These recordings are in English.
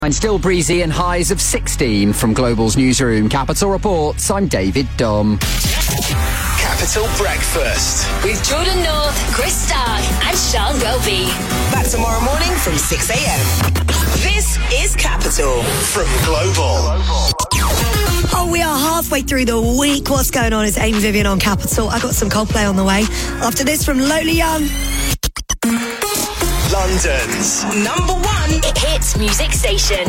And still breezy and highs of 16 from Global's newsroom. Capital Reports, I'm David Dom. Capital Breakfast with Jordan North, Chris Stark and Sean Roby. Back tomorrow morning from 6 a.m. This is Capital from Global. Oh, we are halfway through the week. What's going on? It's Amy Vivian on Capital. I got some Coldplay on the way. After this from Lola Young. London's number one hits music station.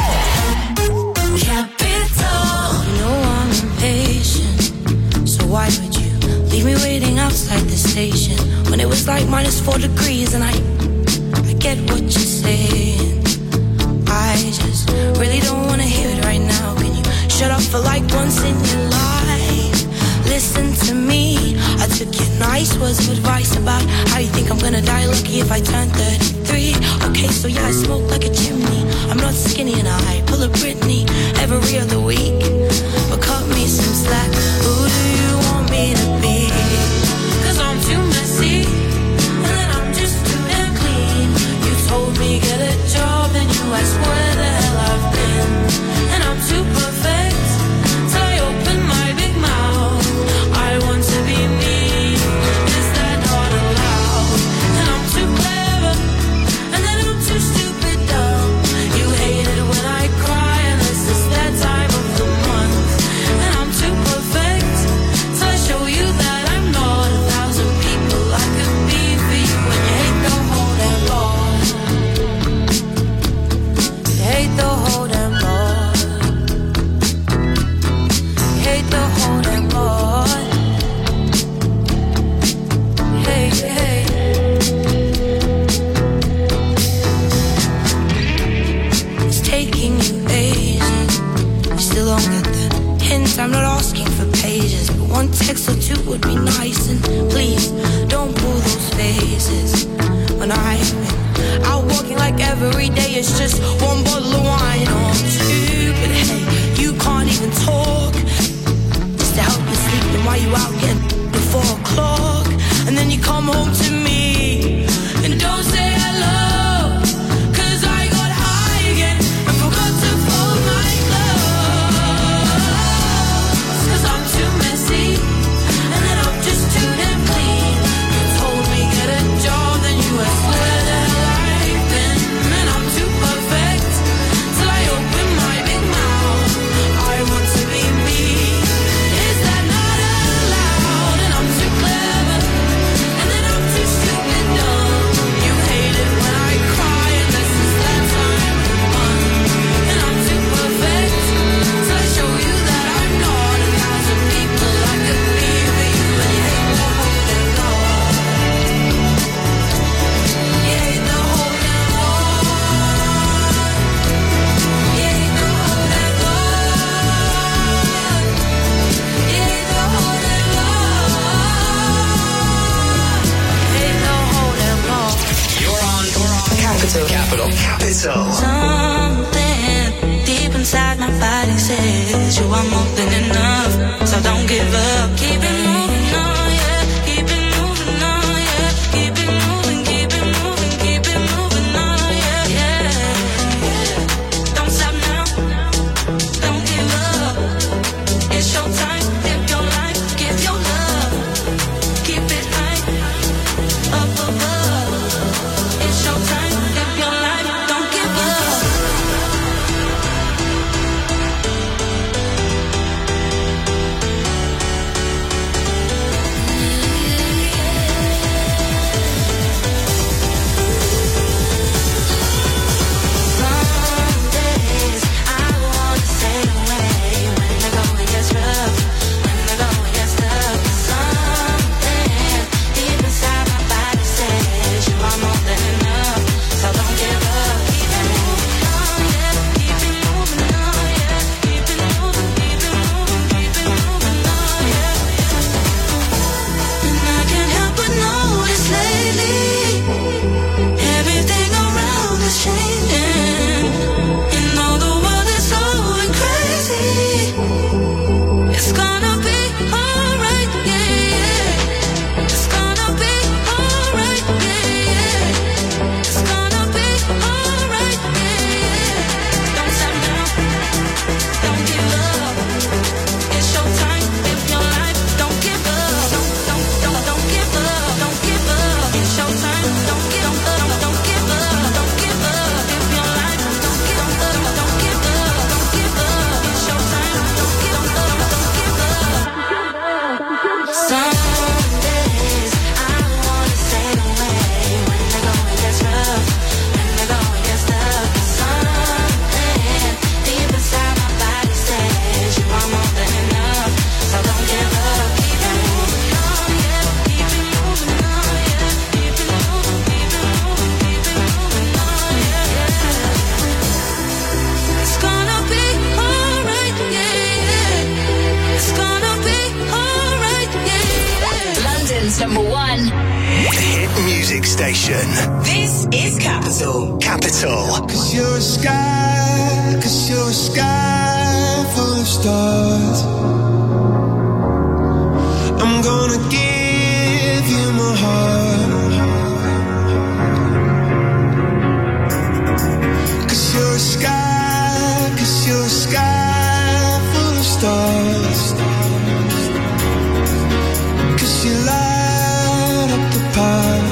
Capital. You know I'm impatient, so why would you leave me waiting outside the station when it was like -4 degrees? And I get what you're saying. I just really don't want to hear it right now. Can you shut up for like once in your life? Listen to me. I took your nice words of advice about how you think I'm gonna die lucky if I turn 33. Okay, so yeah, I smoke like a chimney. I'm not skinny and I pull a Britney every other week. But cut me some slack. Who do you want me to be? 'Cause I'm too messy and then I'm just too damn clean. You told me get a job and you asked where the hell I've been. And I'm too perfect till I open my big mouth. I want to be me. Is that not allowed? And I'm too clever and then I'm too stupid dumb. You hate it when I cry and this is that time of the month. And I'm too perfect till I show you that I'm not 1,000 people I could be for you. And you hate the whole damn lot. You hate the whole damn lot. You hate the whole damn lot. Hey, hey. It's taking you ages. You still don't get the hint. I'm not asking for pages, but one text or two would be nice. And please don't pull those faces when I'm out walking like every day. It's just one bottle of wine or two. But hey, you can't even talk just to help you sleep. And while you out getting before 4 o'clock, and then you come home to me and don't say hello. 'Cause I got high again and forgot to fold my clothes. 'Cause I'm too messy and then I'm just too damn clean. You told me get a job, then you asked where the hell I've been. And I'm too perfect till I open my big mouth. I want to be me. Is that not allowed? And I'm too clever and then I'm too stupid dumb. You hate it when I cry and this is that time of the month. And I'm too perfect till I show you that I'm not 1,000 people I could be for you. And you hate the whole damn lot. You hate the whole damn lot. You hate the whole damn lot. You hate the whole damn lot. You hate the whole damn lot. You're on Capital. Something deep inside my body says you are more than enough, so don't give up. Keep it moving on, yeah. Keep it moving on, yeah. Keep it moving, keep it moving, keep it moving on, yeah, yeah. Don't stop now, don't give up. It's your time, live your life, give your love. Keep it high, up above. It's your time, live your life, don't give up. Britain's #1 hit music station. This is Capital. Capital. 'Cause you're a sky full of stars. I'm gonna give you my heart. 'Cause you're a sky full of stars. 'Cause you light up the path.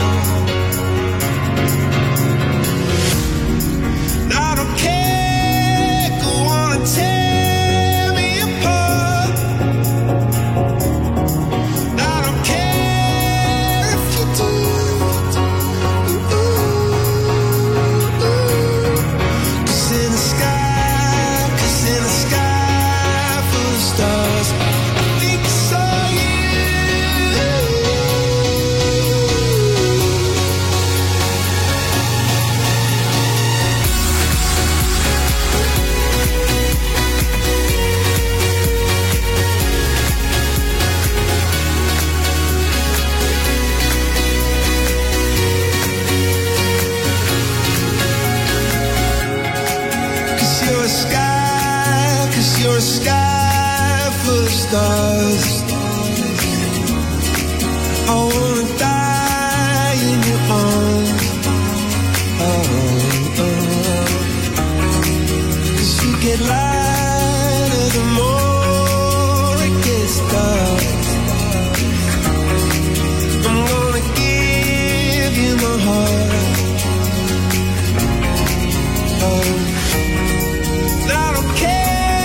Tear me apart. I don't care if you do. 'Cause in the sky full of stars, I think I saw you. You're a sky full of stars. I wanna die in your arms. Oh. 'Cause you get lighter the more it gets dark. I'm gonna give you my heart. Oh. I don't care.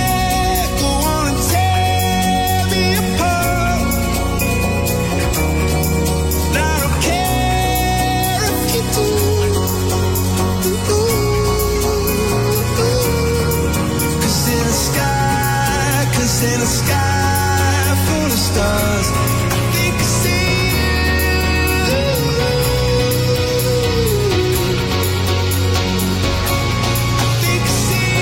In a sky full of stars, I think I see you. I think I see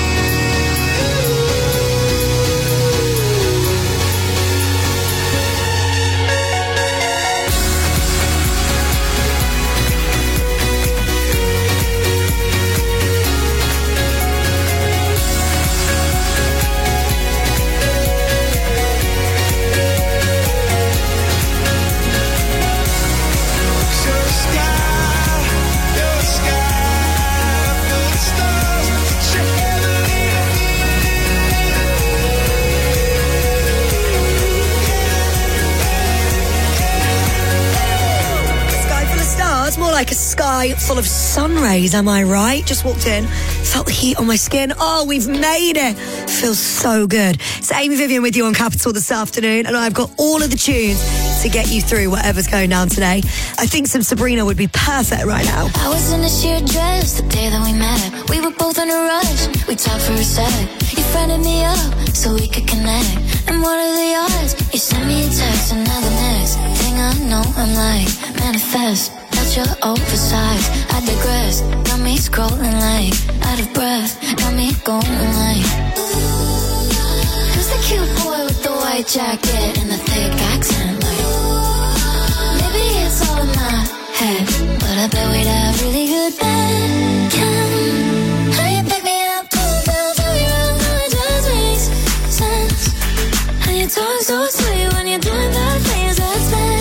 like a sky full of sun rays, am I right? Just walked in, felt the heat on my skin. Oh, we've made it. Feels so good. It's Amy Vivian with you on Capital this afternoon, and I've got all of the tunes to get you through whatever's going down today. I think some Sabrina would be perfect right now. I was in a sheer dress the day that we met. We were both in a rush. We talked for a sec. You friended me up so we could connect. And what are the odds? You sent me a text, and now the next thing I know, I'm like, manifest. You're oversized, I digress. Got me scrolling like out of breath. Got me going like, who's the cute boy with the white jacket and the thick accent? Like, maybe it's all in my head, but I bet we'd have really good banking. How you pick me up, pull down, throw you around, how it just makes sense. And you talk so sweet when you're doing that things that's bad.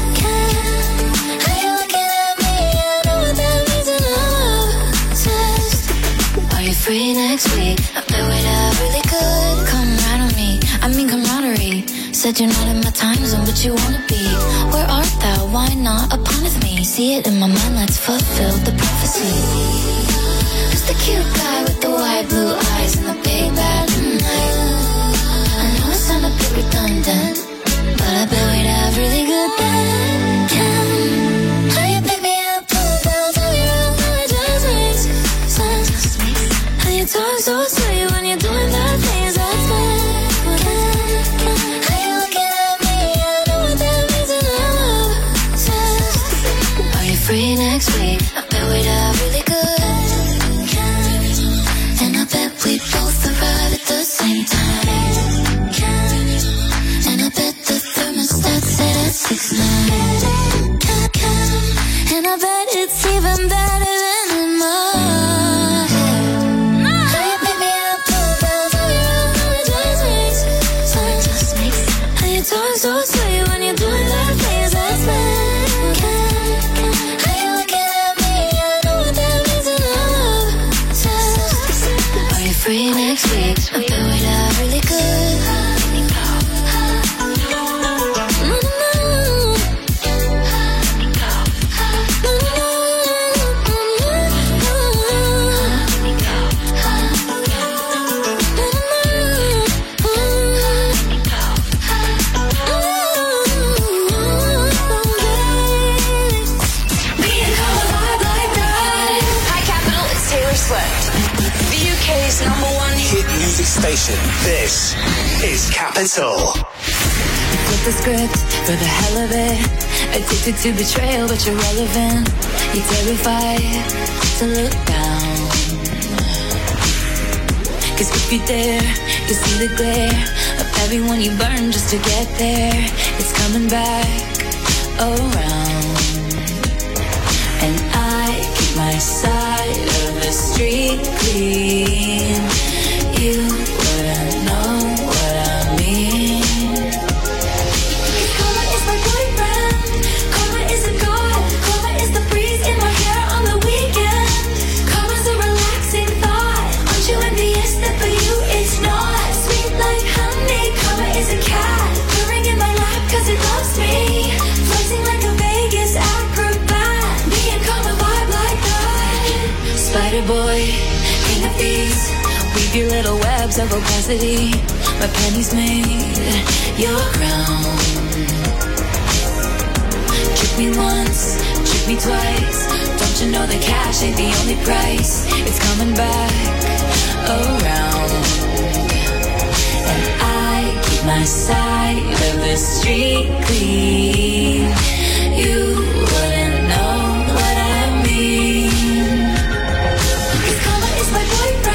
Free next week, I bet we'd have really good camaraderie. I mean camaraderie. Said you're not in my time zone, but you wanna be. Where art thou? Why not upon with me? See it in my mind, let's fulfill the prophecy. Who's the cute guy with the wide blue eyes and the big bad night? I know it sound a bit redundant, but I bet we'd have really good banking. How you pick me up, pull down, throw you around, how it just makes sense. You talk so sweet when you're doing that things that's bad. How you looking at me? I know what that means and I'm obsessed. Are you free next week? I bet we'd have really good. And I bet we'd both arrive at the same time. And I bet the thermostat set at 6 now. free next week. I'm doing it really good. Station. This is Capital. Flip the script for the hell of it. Addicted to betrayal, but you're relevant. You're terrified to look down. Cause if you dare, you see the glare of everyone you burn just to get there. It's coming back around. And I keep my side of the street clean. You wouldn't know what I mean. Karma is my boyfriend. Karma is a god. Karma is the breeze in my hair on the weekend. Karma's a relaxing thought. Aren't you envious that for you it's not? Sweet like honey. Karma is a cat purring in my lap cause it loves me. Flexing like a Vegas acrobat. Me and Karma vibe like that. Spider boy, king of thieves. Weave your little webs of opacity. My pennies made your crown. Trick me once, trick me twice. Don't you know that cash ain't the only price? It's coming back around. And I keep my side of the street clean. You wouldn't know what I mean. Cause karma is my boyfriend.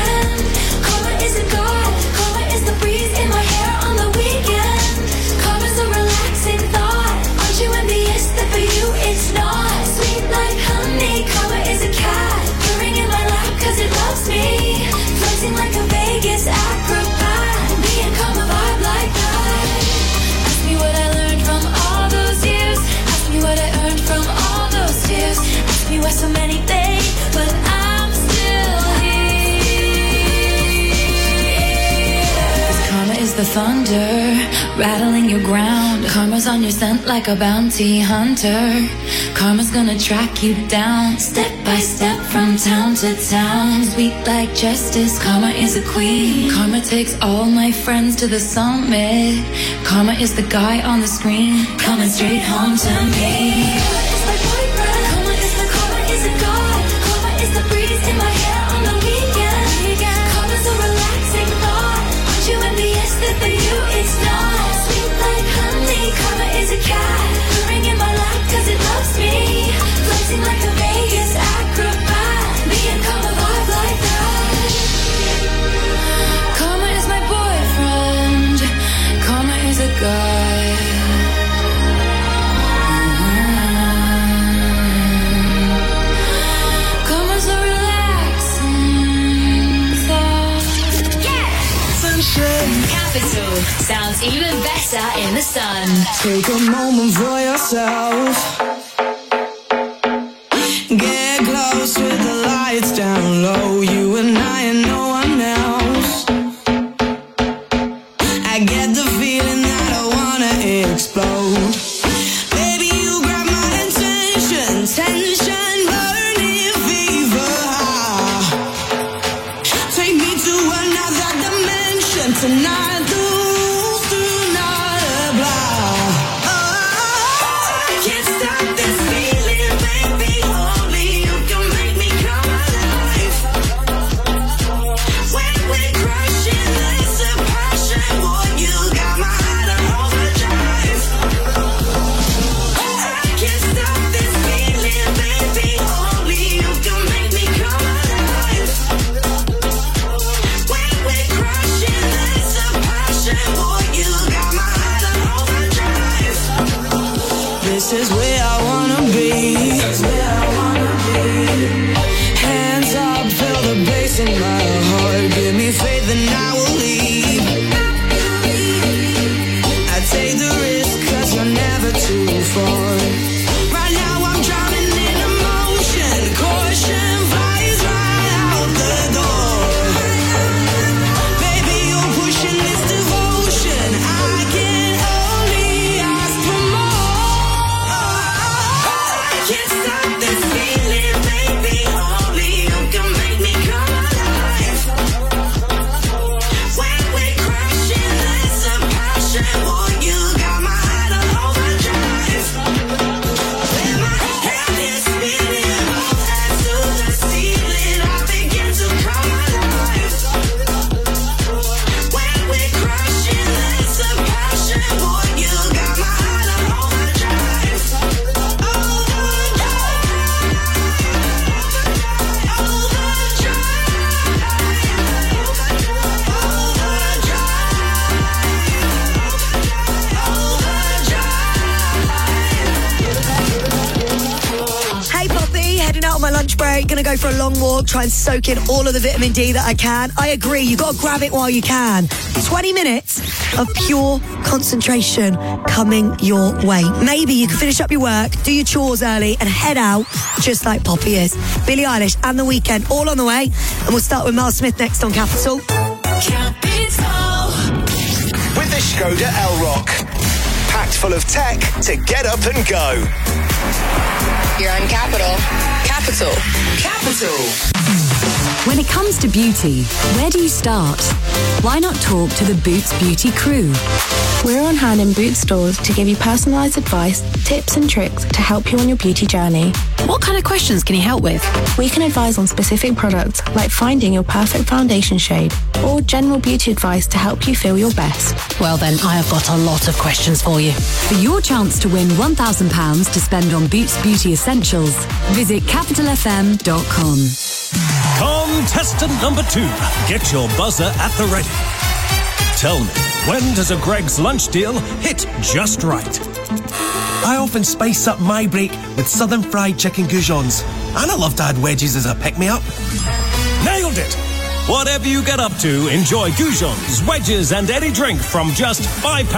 Like a Vegas acrobat. Me and Karma vibe like that. Ask me what I learned from all those years. Ask me what I earned from all those tears. Ask me why so many they, but I'm still here. 'Cause karma is the thunder rattling your ground. Karma's on your scent like a bounty hunter. Karma's gonna track you down, step by step from town to town. Sweet like justice, Karma is a queen. Karma takes all my friends to the summit. Karma is the guy on the screen, coming straight home to me. Karma is my boyfriend. Karma is a god. Karma is the breeze in my hair on the weekend. Karma's a relaxing thought. Aren't you envious that for you it's not? Sweet like honey. Karma is a cat purring in my lap cause it loves me. Flexing like a Vegas acrobat. Me and Karma vibe like that. Karma is my boyfriend. Karma is a guy. Karma's a relaxing thought. Yeah! Sunshine. Capital sounds even better in the sun. Take a moment for yourself. Get close with the lights down low. You and I and no one else. I get the feeling that I wanna explode. Baby, you grab my attention. Tension, burning fever. Take me to another dimension tonight. lunch break, gonna go for a long walk, try and soak in all of the vitamin D that I can. I agree, you got to grab it while you can. 20 minutes of pure concentration coming your way. Maybe you can finish up your work, do your chores early and head out just like Poppy is. Billie Eilish and The Weeknd all on the way, and we'll start with Miles Smith next on Capital. Capital. With the Skoda Elrock. Packed full of tech to get up and go. You're on Capital. Capital. When it comes to beauty, where do you start? Why not talk to the Boots Beauty crew? We're on hand in Boots stores to give you personalised advice, tips and tricks to help you on your beauty journey. What kind of questions can you help with? We can advise on specific products like finding your perfect foundation shade or general beauty advice to help you feel your best. Well then, I have got a lot of questions for you. For your chance to win £1,000 to spend on Boots Beauty Essentials, visit capitalfm.com. Contestant number 2, get your buzzer at the ready. Tell me, when does a Greggs lunch deal hit just right? I often spice up my break with southern fried chicken goujons. And I love to add wedges as a pick-me-up. Nailed it! Whatever you get up to, enjoy goujons, wedges and any drink from just £5.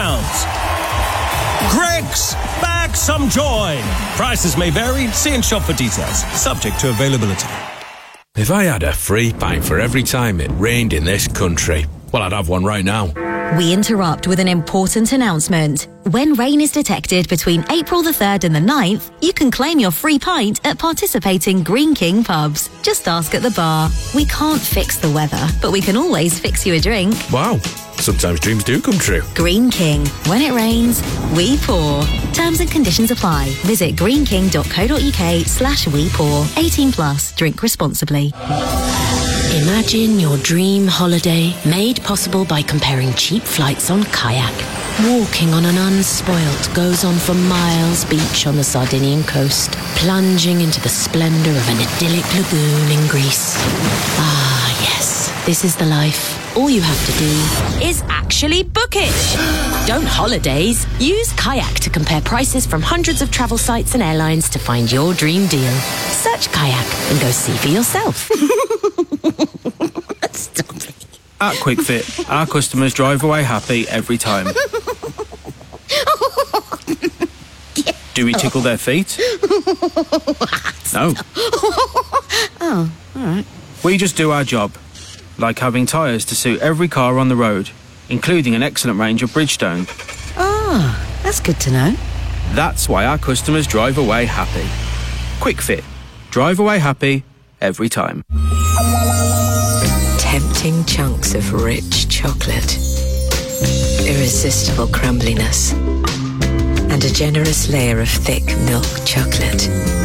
Greggs, back some joy. Prices may vary. See and shop for details. Subject to availability. If I had a free pint for every time it rained in this country, well, I'd have one right now. We interrupt with an important announcement. When rain is detected between April the 3rd and the 9th, you can claim your free pint at participating Green King pubs. Just ask at the bar. We can't fix the weather, but we can always fix you a drink. Wow, sometimes dreams do come true. Green King. When it rains, we pour. Terms and conditions apply. Visit greenking.co.uk/we pour. 18 plus. Drink responsibly. Imagine your dream holiday made possible by comparing cheap flights on Kayak. Walking on an unspoilt goes on for miles beach on the Sardinian coast, plunging into the splendour of an idyllic lagoon in Greece. Ah, yes, this is the life. All you have to do is actually book it. Don't holidays. Use Kayak to compare prices from hundreds of travel sites and airlines to find your dream deal. Search Kayak and go see for yourself. Stop it. At QuickFit, our customers drive away happy every time. Do we tickle their feet? No. Oh, all right. We just do our job, like having tyres to suit every car on the road, including an excellent range of Bridgestone. Ah, that's good to know. That's why our customers drive away happy. QuickFit. Drive away happy every time. Tempting chunks of rich chocolate, irresistible crumbliness, and a generous layer of thick milk chocolate.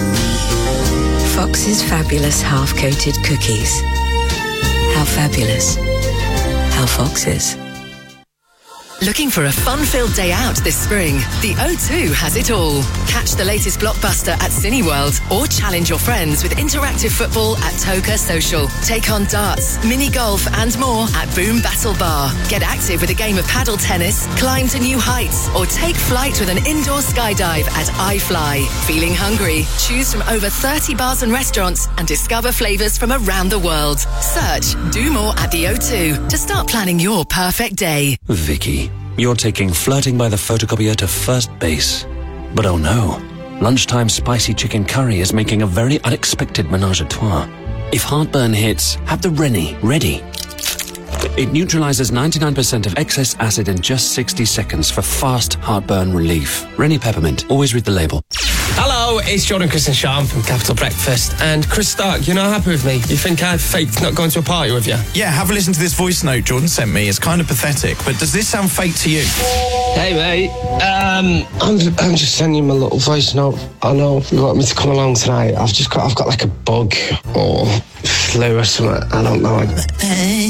Fox's fabulous half-coated cookies. How fabulous. How Fox's. Looking for a fun-filled day out this spring? The O2 has it all. Catch the latest blockbuster at Cineworld or challenge your friends with interactive football at Toka Social. Take on darts, mini golf and more at Boom Battle Bar. Get active with a game of paddle tennis, climb to new heights or take flight with an indoor skydive at iFly. Feeling hungry? Choose from over 30 bars and restaurants and discover flavours from around the world. Search Do More at the O2 to start planning your perfect day. Vicky, you're taking flirting by the photocopier to first base. But oh no, lunchtime spicy chicken curry is making a very unexpected menage a trois. If heartburn hits, have the Rennie ready. It neutralizes 99% of excess acid in just 60 seconds for fast heartburn relief. Rennie Peppermint, always read the label. Hello, it's Jordan, Chris and Sean from Capital Breakfast. And Chris Stark, you're not happy with me. You think I've faked not going to a party with you? Yeah, have a listen to this voice note Jordan sent me. It's kind of pathetic, but does this sound fake to you? Hey, mate. I'm just sending you my little voice note. I know you want me to come along tonight. I've got like a bug or flu or something. I don't know. Hey,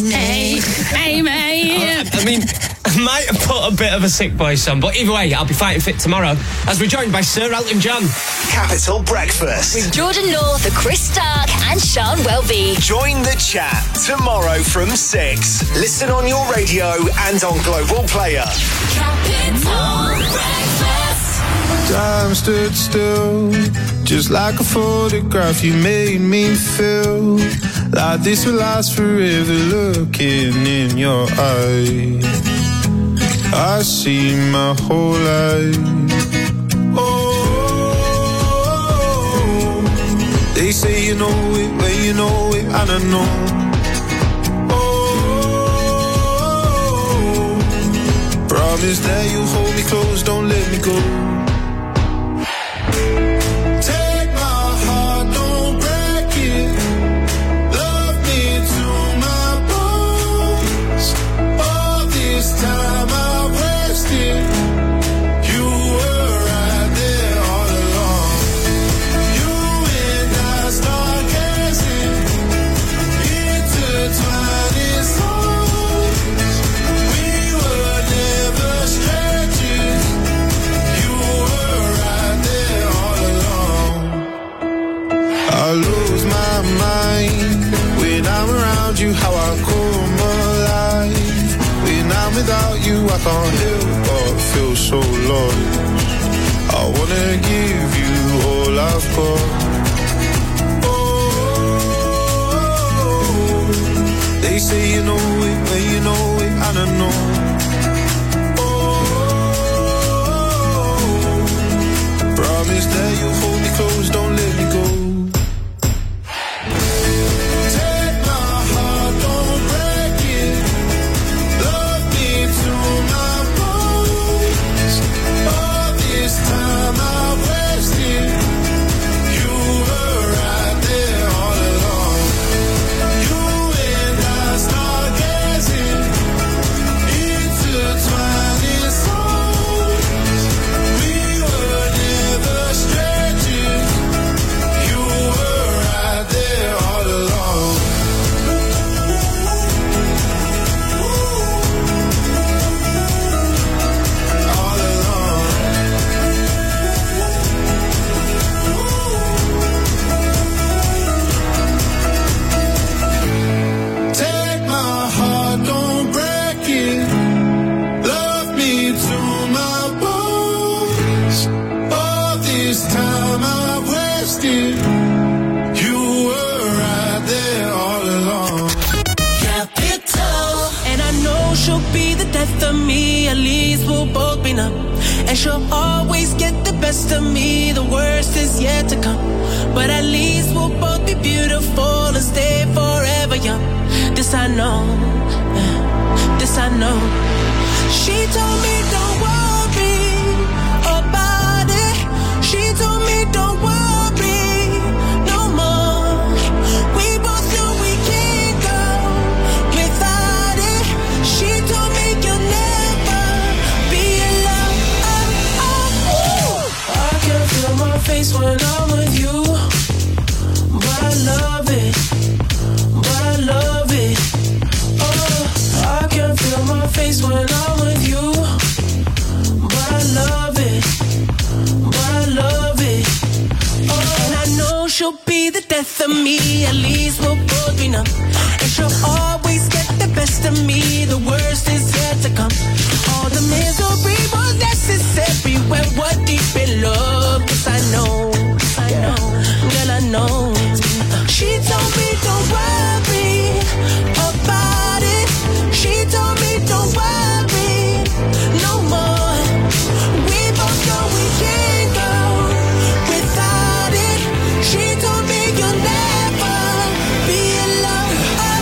mate. I mean, I might have put a bit of a sick voice on, but either way, I'll be fighting fit tomorrow as we're joined by Sir Elton John. Capital Breakfast. With Jordan North, Chris Stark and Sean Welby. Join the chat tomorrow from 6. Listen on your radio and on Global Player. Capital Breakfast. Time stood still Just like a photograph, you made me feel like this will last forever. Looking in your eyes, I see my whole life. Oh, they say you know it when you know it, and I know. Oh, promise that you hold me close, don't let me go. How I come alive when I'm without you, I can't help but feel so lost. I wanna give you all I've got. Oh, they say you know it when you know it, and I know. Oh, promise that you'll hold me close, don't let me go. And she'll always get the best of me. The worst is yet to come, but at least we'll both be beautiful and stay forever young. This I know, this I know. She told me don't worry about it. She told me don't worry no more. We both know we can't go without it. She told me you'll never be alone. I can feel my face when I'm with you, but I love it, but I love it. Oh, I can feel my face when I'm with you, but I love it, but I love it. Oh, and I know she'll be the death of me. At least we'll both be numb, and she'll always get the best of me. The worst is yet to come. All the misery was necessary when we're deep in love. 'Cause I know, girl, I know. She told me don't worry about it. She told me don't worry no more. We both know we can't go without it. She told me you'll never be alone.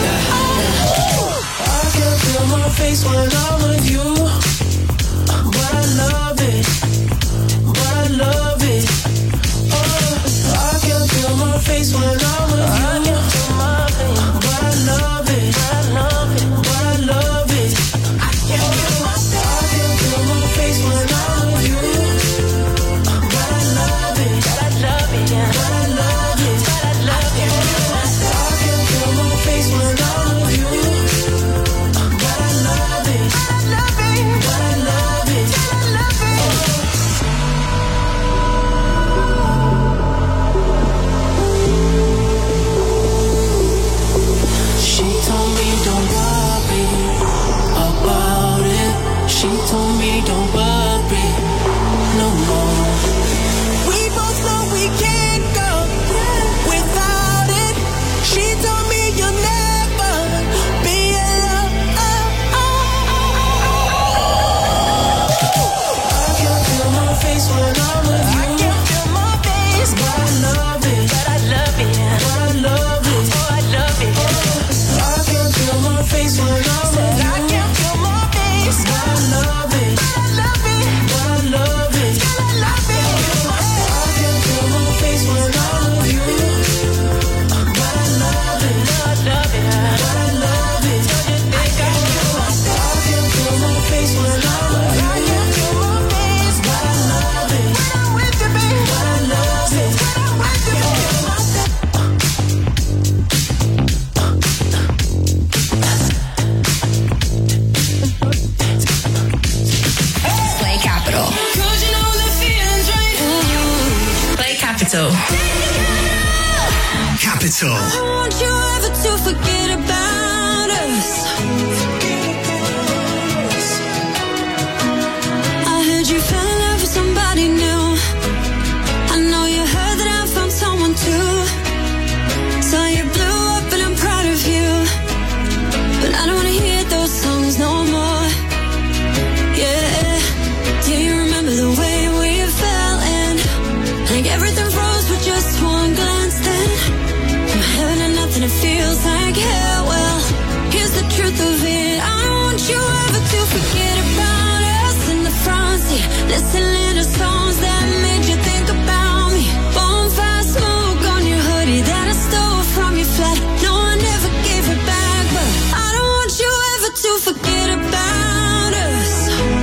I can feel my face when I'm with you, but I love it, but I love it. Oh, I can feel my face when I'm with you, but I love it, but I love it, but I love it. I can feel my face when I'm with you, but I love it, but I love it, but I love it, but I love it. I can feel my face when I'm with you, but I love it, but I love it, but I love it, but I love it. She told me don't worry about it. She told me don't worry no more. We both know we can't Capital. I don't want you ever to forget about us. I heard you fell in love with somebody new. I know you heard that I found someone too. So you blew up and I'm proud of you. But I don't wanna hear those songs no more. Yeah. Do you remember the way we fell in? Like everything froze with just one glance then. From heaven to nothing, it feels like hell. Well, here's the truth of it. I don't want you ever to forget about us in the front seat. Listening to songs that made you think about me. Bonfire smoke on your hoodie that I stole from your flat. No, I never gave it back, but I don't want you ever to forget about us.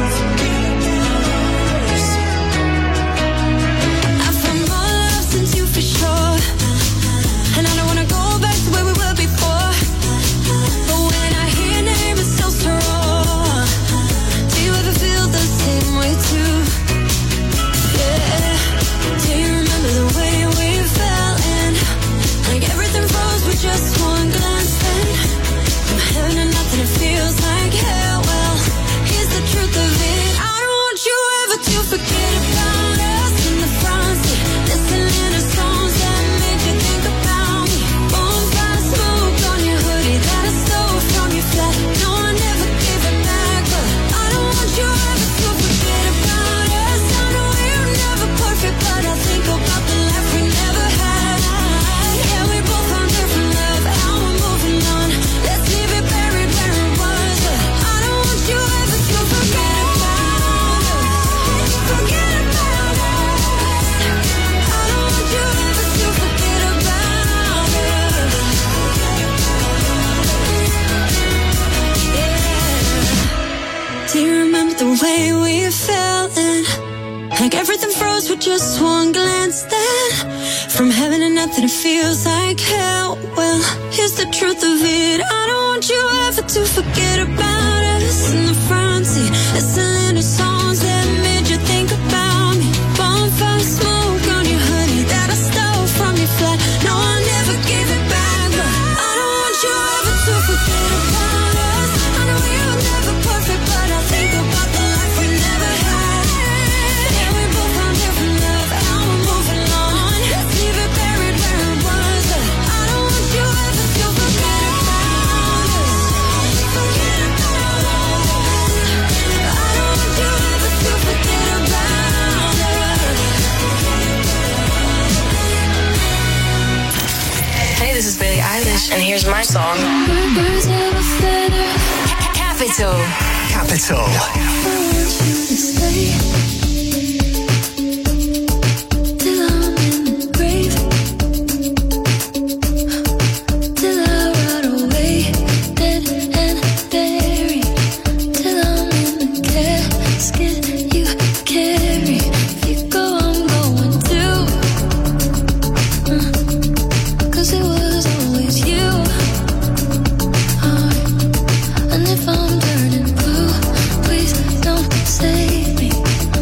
I found more love since you for sure, and I don't wanna go back to where we were before. But when I hear your name, it sounds so raw. Do you ever feel the same way too? Yeah. Do you remember the way we fell in? Like everything froze with just one glance then. From heaven to nothing, it feels like hell. Well, here's the truth of it. I don't want you ever to forget about us in the front seat. Listening to songs that made you think about me. Bonfire smoke on your hoodie that I stole from your flat. No, I never gave it back, but I don't want you ever to forget about us. I know we're never perfect, but I think about the life we never had. Yeah, we both found different love, how we're moving on. Let's leave it buried where it was, but I don't want you ever to forget about us. Forget about us. I don't want you ever to forget about us. Yeah. Do you remember the way we fell in? Like everything froze with just one glance then. From heaven to nothing, it feels like hell. Well, here's the truth of it. I don't want you ever to forget about us in the front seat. Listening to songs that made you think about me. Bonfire smoke on your hoodie that I stole from your flat. No, I never gave it back, but I don't want you ever to forget about us. I know we were never perfect, but I think about the life we never had. Yeah, we both found different love, how we're moving on. Let's leave it buried where it was, but I don't want you ever to forget about us. Forget about us. I don't want you ever to forget about us. Hey, this is Billie Eilish, and here's my song. Capital. And if I'm turning blue, please don't save me.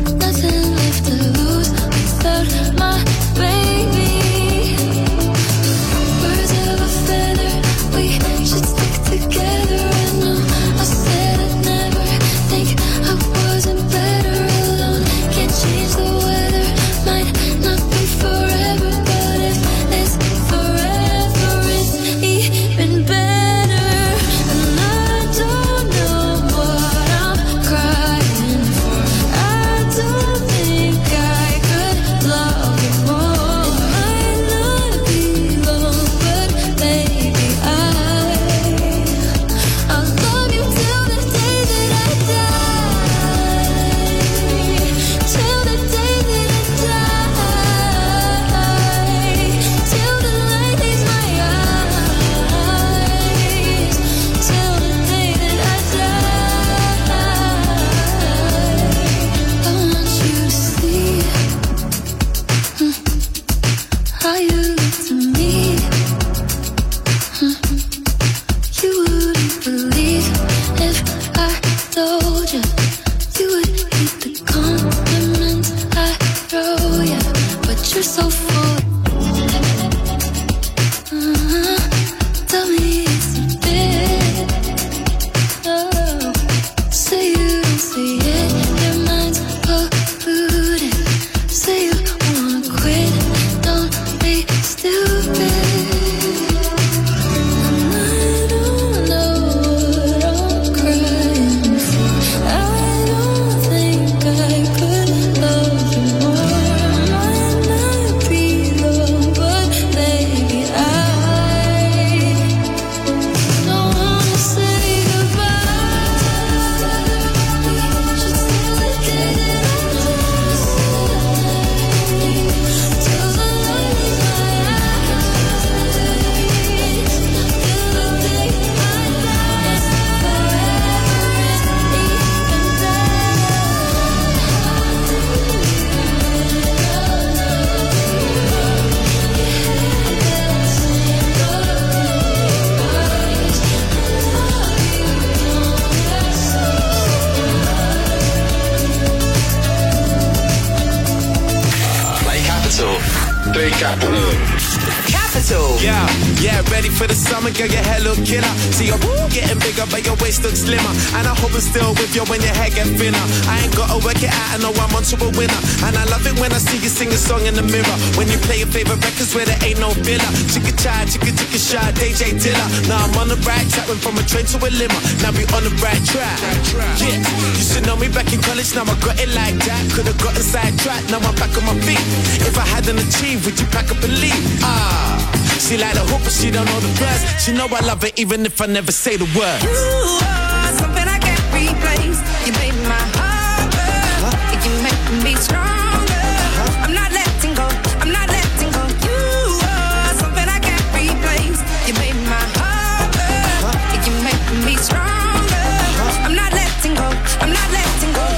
play Capital. Capital. Yeah, ready for the summer, girl, your hair look killer. See your getting bigger, but your waist looks slimmer. And I hope I'm still with you when your hair get thinner. I ain't gotta work it out, I know I'm onto a winner. And I love it when I see you sing a song in the mirror. When you play your favorite records where there ain't no filler. Chicka chai, chicka shy, DJ Dilla. Now I'm on the right track, went from a train to a limo. Now we on the right track. Yeah, you should know me back in college, now I got it like that. Could've gotten sidetracked, now I'm back on my feet. If I hadn't achieved, would you pack up and leave? She like the hoop, but she don't know the words. She know I love it even if I never say the words. You are something I can't replace. You made my heart burn. You make me stronger. I'm not letting go. I'm not letting go. You are something I can't replace. You made my heart burn. You make me stronger. I'm not letting go. I'm not letting go.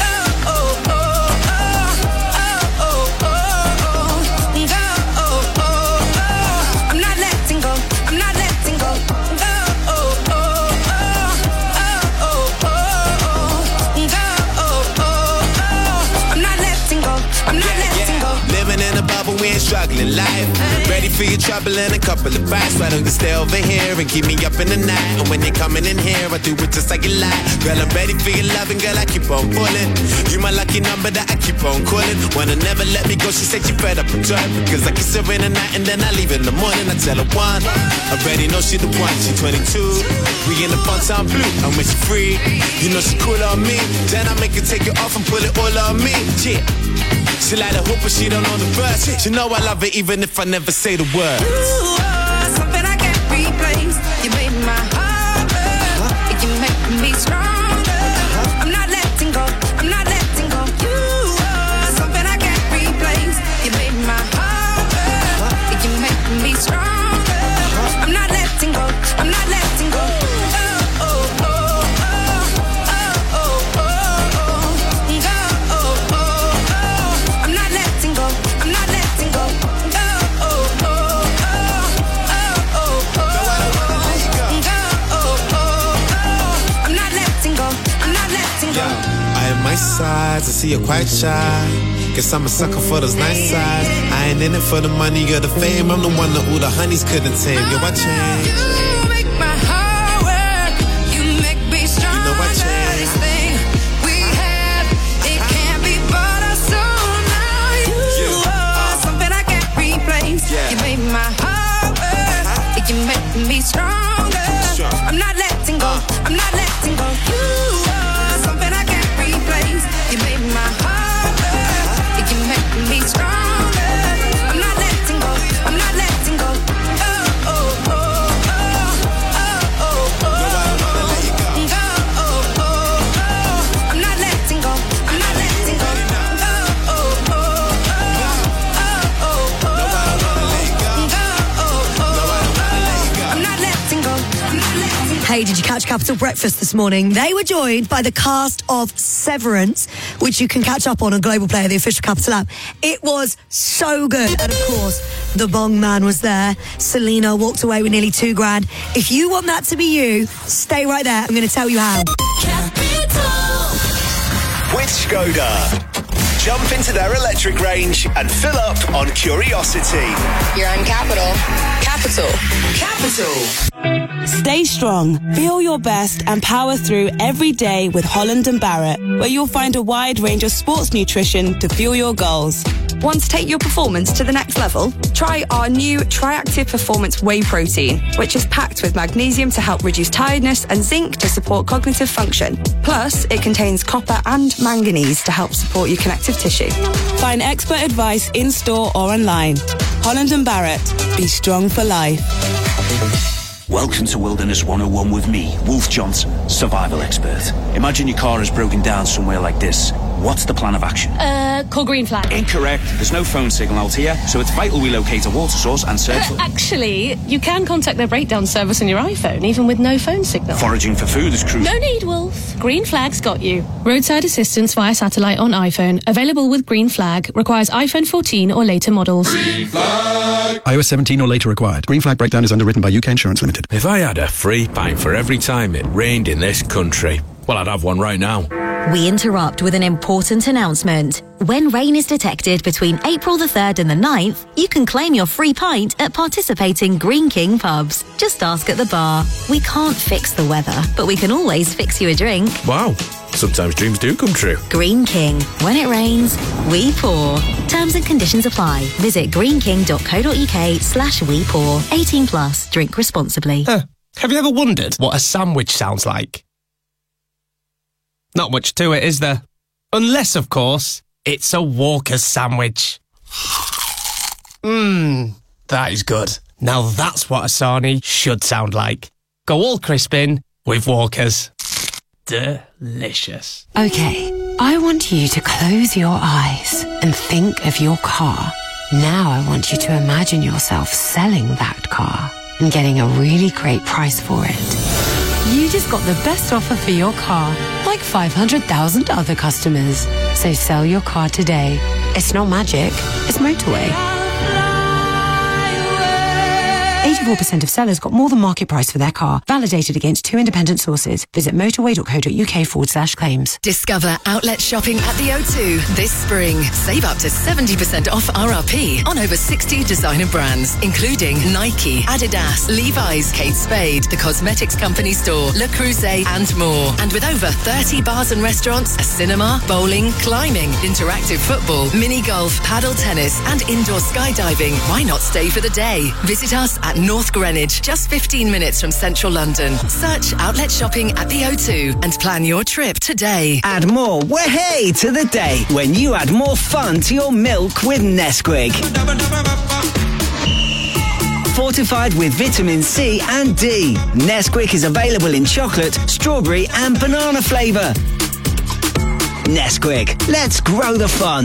We ain't struggling life. Ready for your trouble and a couple of bites. Why don't you stay over here and keep me up in the night? And when you're coming in here, I do it just like you like. Girl, I'm ready for your loving, girl, I keep on pulling. You my lucky number that I keep on calling. Wanna never let me go, she said she fed up and turned. Because I kiss her in the night and then I leave in the morning. I tell her one, I already know she the one, she 22. We in the fun time blue, and when she free, you know she cool on me. Then I make her take it off and put it all on me. Yeah. She like the hoop, but she don't know the words. She know I love it even if I never say the words. You are something I can't replace. You made my heart burn. You make me stronger. I'm not letting go. I'm not letting go. You are something I can't replace. You made my heart burn. You make me stronger. I'm not letting go. I'm not letting go. My sides, I see you're quite shy. Guess I'm a sucker for those nice sides. I ain't in it for the money or the fame. I'm the one that all the honeys couldn't tame. Yo, I change. You make my heart work. You make me stronger. You know I change. This thing we have, it can't be bought or sold now. You are something I can't replace. You made my heart work. You make me stronger. I'm not letting go. I'm not letting go. You are something I can't replace. You made my heart burn. You make me stronger. I'm not letting go. I'm not letting go. Oh, oh, oh, oh, oh, oh, oh. I'm not letting go. I'm not letting go. Oh, oh, oh, oh, oh. I'm not letting go. I'm not letting go. Hey, did you catch Capital Breakfast this morning? They were joined by the cast of Severance, which you can catch up on Global Player, the official Capital app. It was so good. And of course, the Bong Man was there. Selena walked away with nearly $2,000. If you want that to be you, stay right there. I'm going to tell you how. With Skoda. Jump into their electric range and fill up on Curiosity. You're on Capital. Stay strong, feel your best and power through every day with Holland & Barrett, where you'll find a wide range of sports nutrition to fuel your goals. Want to take your performance to the next level? Try our new Triactive Performance Whey Protein, which is packed with magnesium to help reduce tiredness and zinc to support cognitive function. Plus, it contains copper and manganese to help support your connective tissue. Find expert advice in-store or online. Holland & Barrett. Be strong for life. Welcome to Wilderness 101 with me, Wolf Johnson, survival expert. Imagine your car has broken down somewhere like this. What's the plan of action? Call Green Flag. Incorrect. There's no phone signal out here, so it's vital we locate a water source and search for... Actually, you can contact their breakdown service on your iPhone, even with no phone signal. Foraging for food is crucial. No need, Wolf. Green Flag's got you. Roadside assistance via satellite on iPhone. Available with Green Flag. Requires iPhone 14 or later models. Green Flag. iOS 17 or later required. Green Flag breakdown is underwritten by UK Insurance Limited. If I had a free pint for every time it rained in this country, well, I'd have one right now. We interrupt with an important announcement. When rain is detected between April the 3rd and the 9th, you can claim your free pint at participating Green King pubs. Just ask at the bar. We can't fix the weather, but we can always fix you a drink. Wow. Sometimes dreams do come true. Green King. When it rains, we pour. Terms and conditions apply. Visit greenking.co.uk/we pour. 18 plus. Drink responsibly. Have you ever wondered what a sandwich sounds like? Not much to it, is there? Unless, of course, it's a Walker's sandwich. That is good. Now that's what a sarnie should sound like. Go all crisp in with Walker's. Delicious. Okay, I want you to close your eyes and think of your car. Now I want you to imagine yourself selling that car and getting a really great price for it. You just got the best offer for your car, like 500,000 other customers. So sell your car today. It's not magic, it's motorway. 84% of sellers got more than market price for their car, validated against 2 independent sources. Visit motorway.co.uk/claims. Discover outlet shopping at the O2 this spring. Save up to 70% off RRP on over 60 designer brands, including Nike, Adidas, Levi's, Kate Spade, the Cosmetics Company store, Le Creuset, and more. And with over 30 bars and restaurants, a cinema, bowling, climbing, interactive football, mini golf, paddle tennis, and indoor skydiving, why not stay for the day? Visit us at North Greenwich, just 15 minutes from central London. Search outlet shopping at the O2 and plan your trip today. Add more way to the day when you add more fun to your milk with Nesquik. Fortified with vitamin C and D, Nesquik is available in chocolate, strawberry and banana flavour. Nesquik, let's grow the fun.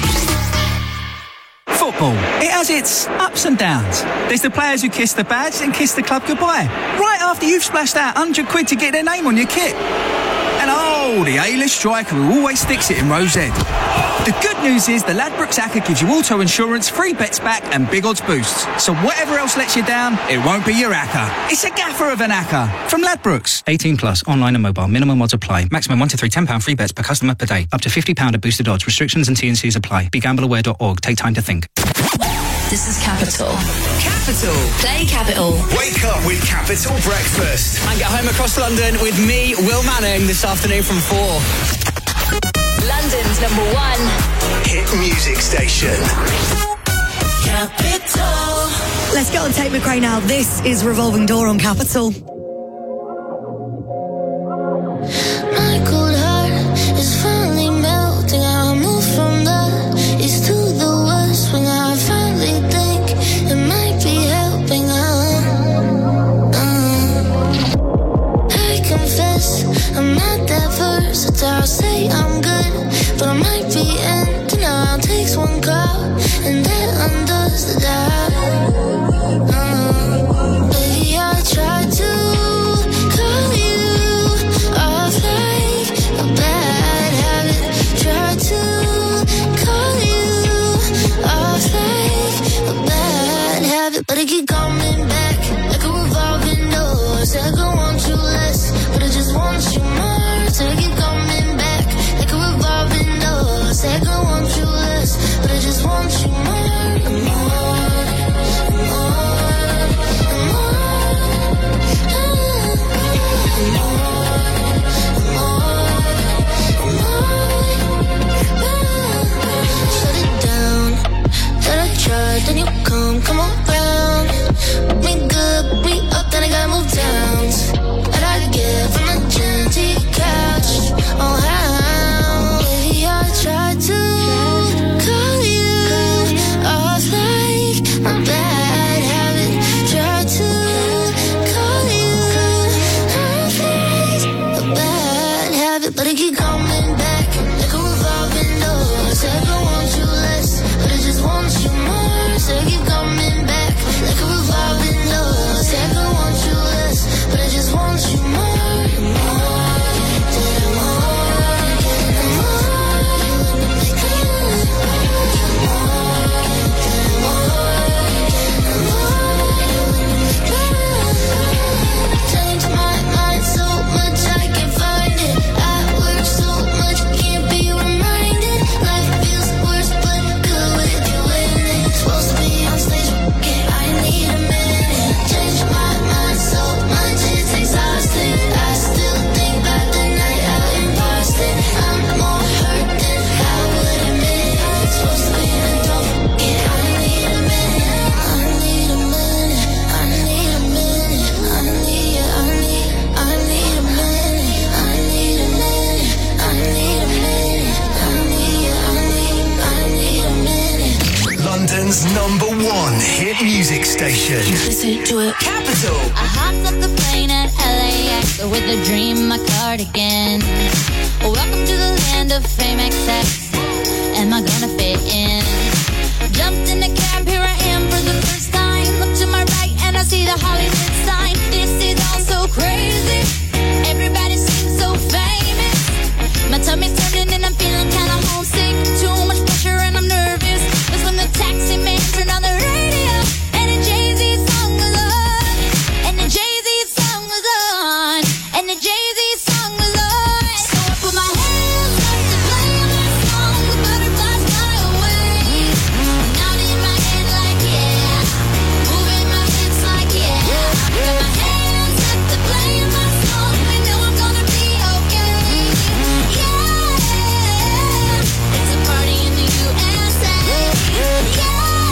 Football, it has its ups and downs. There's the players who kiss the badge and kiss the club goodbye, right after you've splashed out £100 to get their name on your kit. And the A-list striker who always sticks it in row Z. The good news is the Ladbrokes Acca gives you auto insurance, free bets back and big odds boosts. So whatever else lets you down, it won't be your Acca. It's a gaffer of an Acca from Ladbrokes. 18 plus, online and mobile. Minimum odds apply. Maximum 1 to 3 £10 free bets per customer per day. Up to £50 of boosted odds. Restrictions and T&Cs apply. BeGambleAware.org. Take time to think. This is Capital. Capital. Play Capital. Wake up with Capital Breakfast. And get home across London with me, Will Manning, this afternoon from 4. London's #1 hit music station. Capital. Let's get on Tate McRae now. This is Revolving Door on Capital. My cold heart is finally melting. I move from the east to the west when I finally think it might be helping. I confess I'm not that versatile. Say I'm good, but I might be ending. Now it takes one call and that undoes the doubt. Baby, I tried to call you off like a bad habit. Tried to call you off like a bad habit, but I keep coming back like a revolving door. Said I don't want you less, but I just want you more. So I keep coming back like a revolving door. Said I don't want you less, but I just want you more. Then you come around. Put me good, put me up, then I gotta move down. And I get from the gym to your couch. Oh, how? Baby, I tried to call you off like a bad habit. Tried to call you off like a bad habit, but I keep coming back like a revolving door. Said I don't want you less, but I just want you more. So I keep coming back like a revolving door. Say I don't want you less, but I just want you more. Change my mind so much I can't find it. I work so Britain's #1 hit music station. Listen to it. Capital. I hopped up the plane at LAX with a dream in my cardigan. Welcome to the land of fame excess. Am I gonna fit in? Jumped in the cab, here I am for the first time. Look to my right and I see the Hollywood sign. This is all so crazy. Everybody seems so famous. My tummy's turning and I'm feeling kinda homesick. Too much pressure and I'm nervous. That's when the taxi man turned on the radio and the Jay-Z song was on. And the Jay-Z song was on. And the Jay-Z song was on. So I put my hands up to play my song. The butterflies fly away. Nodding in my head like yeah. Moving my hips like yeah. I put my hands up to play my song. I know I'm gonna be okay. Yeah. It's a party in the USA. Yeah.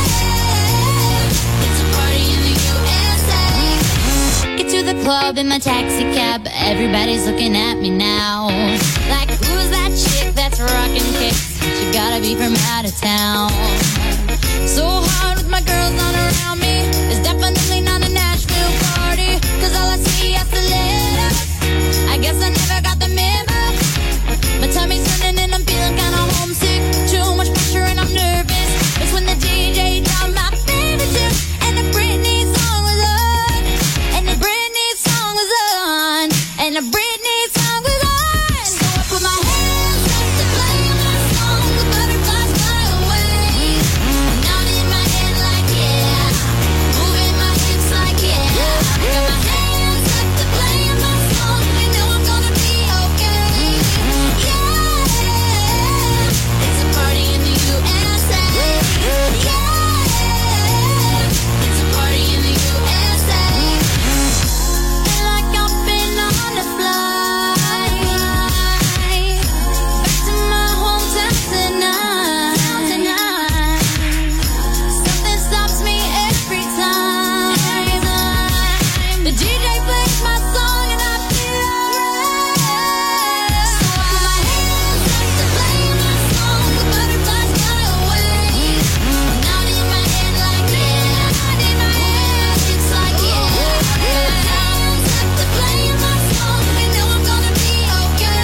It's a party in the USA. Get to the club in my taxi cab. Everybody's looking at me now. Like, who's that chick that's rocking kicks? She gotta be from out of town. So hard with my girls not around me. It's definitely not a Nashville party. Cause all I see is the letters. I guess I never got the memo. My tummy's turning and I'm feeling kinda homesick. Too much pressure and I'm nervous. It's when the DJ dropped my favorite tune. And the Britney song was on. And the Britney song was on. And the Britney song was on. So I put my hands up to play my song. The butterflies fly away. Nodding in my head like yeah. Moving my hips like yeah. I put my hands up to play my song. I know I'm gonna be okay. Yeah. It's a party in the USA. Yeah. It's a party in the USA. Feel like I've been on a flight back to my hometown tonight. Something stops me every time. The DJ plays my song and I feel alright. So I put my hands up to play my song. The butterflies fly away. Nodding in my head like yeah. Nodding my head, it's like yeah. I put my hands up to play my song. I know I'm gonna be okay.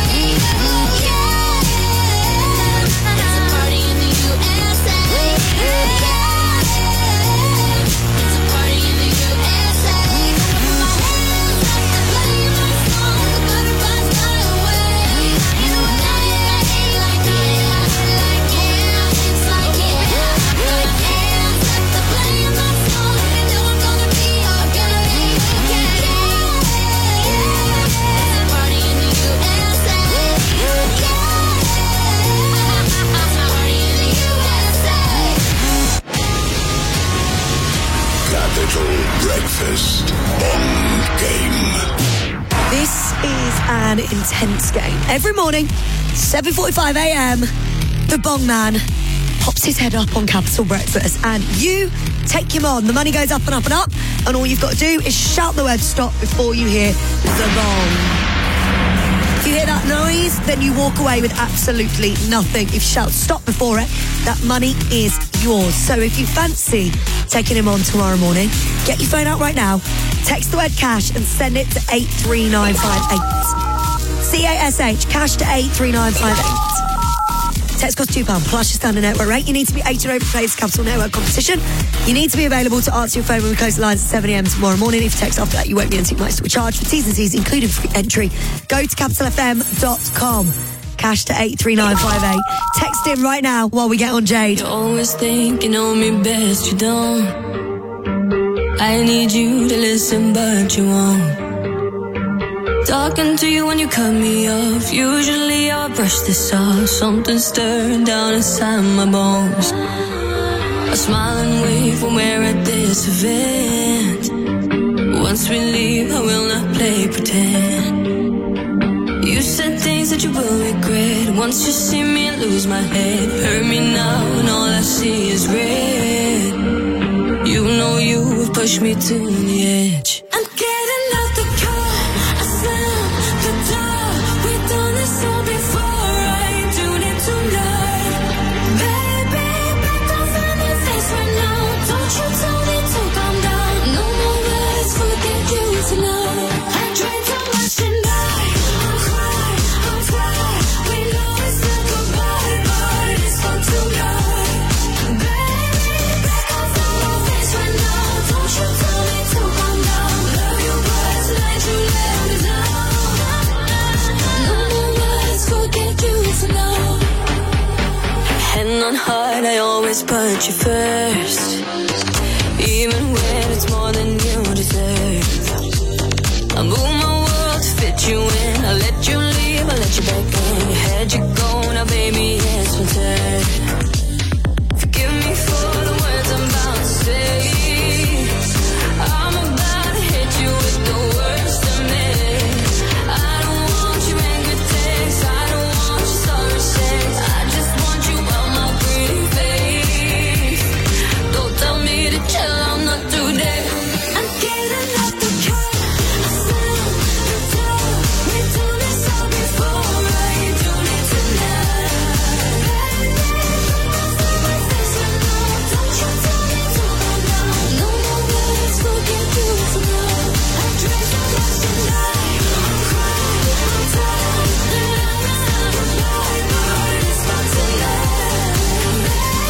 Yeah. It's a party in the USA. Yeah. It's a party in the USA. I put my hands up to play my song. The butterflies fly away. Nodding in my head like yeah. Like yeah. It's like yeah. I put my hands up to play my song. I know I'm gonna be okay. Yeah. It's a party in the USA. Yeah. It's a party in the USA. Capital Breakfast on Game. This is an intense game. Every morning, 7:45 a.m, the Bong Man pops his head up on Capital Breakfast and you take him on. The money goes up and up and up, and all you've got to do is shout the word stop before you hear the bong. If you hear that noise, then you walk away with absolutely nothing. If you shout stop before it, that money is yours. So if you fancy taking him on tomorrow morning, get your phone out right now, text the word cash and send it to 83958. CASH, cash to 83958. Text costs £2 plus your standard network rate. You need to be 18 over to play this Capital Network competition. You need to be available to answer your phone when we close the lines at 7 a.m. tomorrow morning. If you text after that, you won't be entitled to a charge. For T's and C's, including free entry, go to capitalfm.com. Cash to 83958. Text in right now while we get on Jade. You're always thinking on me best, you don't. I need you to listen, but you won't. Talking to you when you cut me off. Usually I brush this off. Something stirring down inside my bones. I smile and wave when we're at this event. Once we leave, I will not play pretend. You said things that you will regret. Once you see me, I lose my head. Hurt me now and all I see is red. You know you have pushed me to the edge. I'm getting out the car, I slam the door. We've done this all before, I ain't doing it tonight. Baby, back off on my face right now. on hard, I always put you first. Even when it's more than you deserve. I move my world to fit you in. I let you leave, I let you back in. You had you go, now baby, it's my turn. Forgive me for the words I'm about to say. I'm about to hit you with the worst of me. I don't want you in good taste. I don't want you sorry shades. I just want you on my pretty face. Don't tell me to chill, I'm not today. I'm getting off the car. I said I'm the door. We've done this all before. Are you doing it tonight? Don't you tell me to calm down. No more words, forget you tonight. I drank so much tonight. I'm crying, I'm tired. And I'm not right, but it's fun tonight.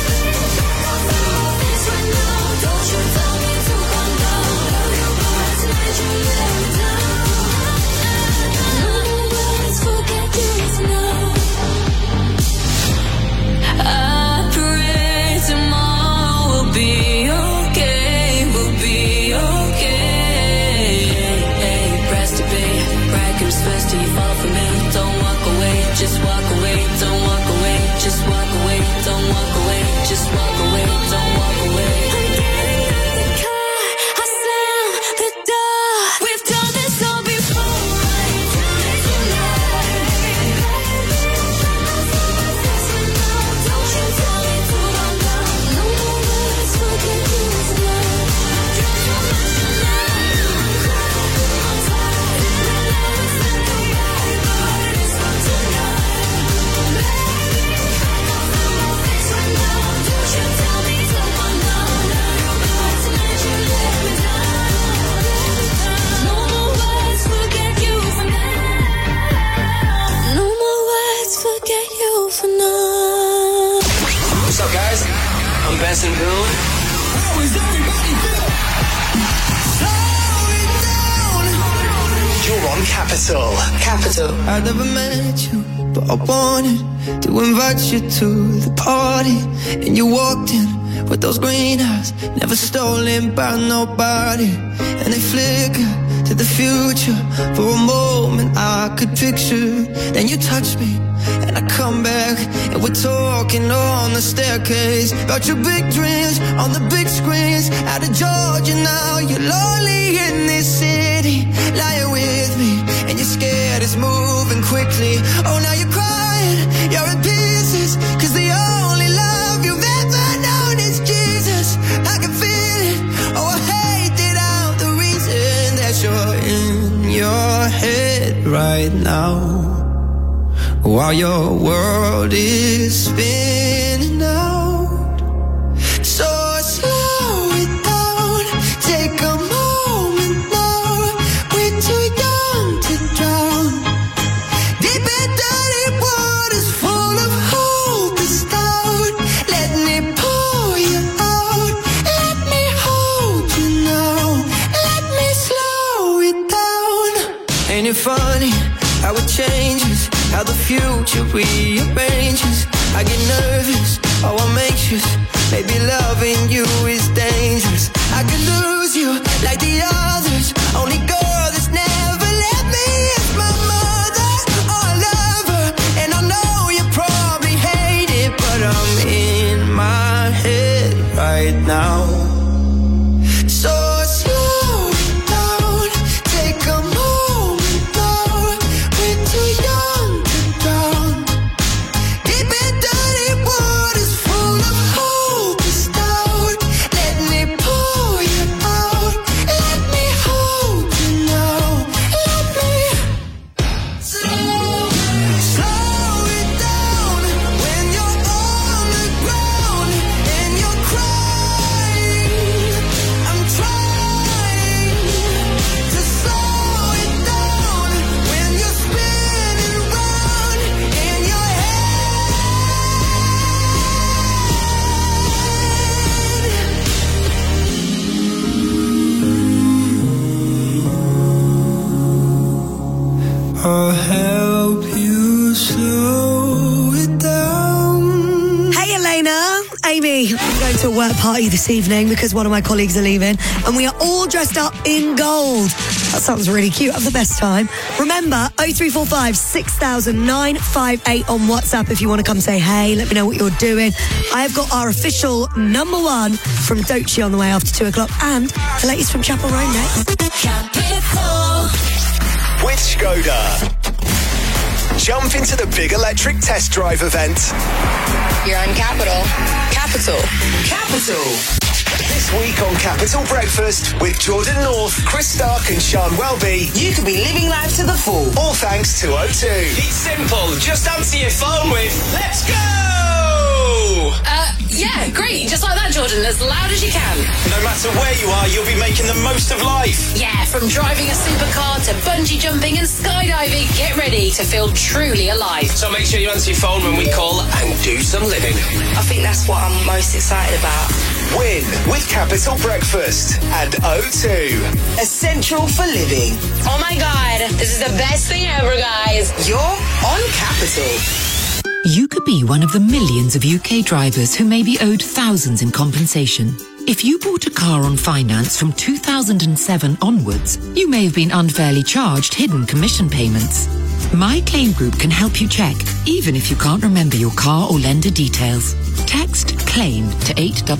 Right now, don't you tell me to calm down. Your words made you let me down. No more words, forget you tonight. I pray tomorrow will be okay, we'll be okay. Press to be, right comes first till you fall for me. Don't walk away, just walk away. Don't walk away, just walk away. Don't walk away, just walk away. Don't walk away. I'm getting out the car, I slam the door. We've done this all before. Are you doing it tonight? Don't you tell me to calm down. No more words, forget you tonight. I drank so much tonight. I'm crying, I'm tired. And I'm not right, but it's fun tonight. Right now, don't you tell me to calm down. Your words made you let me down. No more words, forget you for now. No more words, forget you for now. What's up, guys? I'm Benson Boone. How is everybody feeling? You're on Capital. Capital. I never met you, but I wanted to invite you to the party. And you walked in with those green eyes, never stolen by nobody. And they flicker to the future. For a moment I could picture. Then you touch me and I come back, and we're talking on the staircase about your big dreams on the big screens. Out of Georgia now, you're lonely in this city, lying with me, and you're scared it's moving quickly. Oh, now you're crying, you're in pieces, 'cause the only love you've ever known is Jesus. I can feel it, oh, I hate it out, the reason that you're in your head right now, while your world is spinning out. So slow it down, take a moment now. We're too young to drown. Deep in dirty waters full of hope is down. Let me pull you out. Let me hold you now. Let me slow it down. Ain't it funny how it changes, how the future rearranges? I get nervous, oh I'm anxious. Maybe loving you is dangerous. I could lose you like the others. Only girl that's never left me is my mother. Oh, I love her, and I know you probably hate it, but I'm in my head right now. So slow it down, take a moment now. We're too young to drown. Deep in dirty waters full of hope is down. Let me pull you out. Let me hold you me. I'm going to a work party this evening because one of my colleagues are leaving, and we are all dressed up in gold. That sounds really cute. Have the best time. Remember, 0345 6000 958 on WhatsApp if you want to come say hey. Let me know what you're doing. I have got our official number one from Doechii on the way after 2 o'clock, and the latest from Chapel Roan next. Capital. With Skoda. Jump into the big electric test drive event. You're on Capital. Capital. This week on Capital Breakfast with Jordan North, Chris Stark and Sean Welby. You could be living life to the full. All thanks to O2. It's simple. Just answer your phone with "Let's go!" Yeah, great. Just like that, Jordan. As loud as you can. No matter where you are, you'll be making the most of life. Yeah, from driving a supercar to bungee jumping and skydiving, get ready to feel truly alive. So make sure you answer your phone when we call and do some living. I think that's what I'm most excited about. Win with Capital Breakfast and O2. Essential for living. Oh my God, this is the best thing ever, guys. You're on Capital. You could be one of the millions of UK drivers who may be owed thousands in compensation. If you bought a car on finance from 2007 onwards, you may have been unfairly charged hidden commission payments. My Claim Group can help you check, even if you can't remember your car or lender details. Text CLAIM to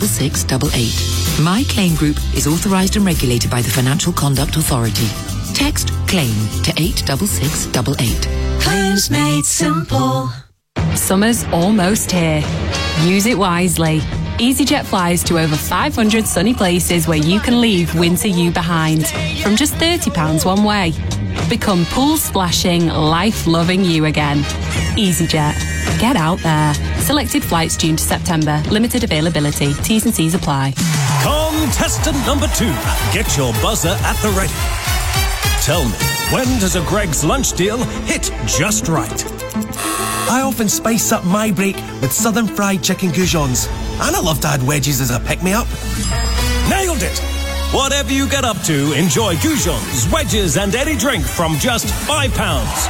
86688. My Claim Group is authorised and regulated by the Financial Conduct Authority. Text CLAIM to 86688. Claims made simple. Summer's almost here. Use it wisely. EasyJet flies to over 500 sunny places where you can leave winter you behind from just £30 one way. Become pool splashing, life-loving you again. EasyJet. Get out there. Selected flights June to September. Limited availability. T's and C's apply. Contestant number 2. Get your buzzer at the ready. Tell me, when does a Greggs lunch deal hit just right? I often spice up my break with southern fried chicken goujons. And I love to add wedges as a pick-me-up. Nailed it! Whatever you get up to, enjoy goujons, wedges and any drink from just £5.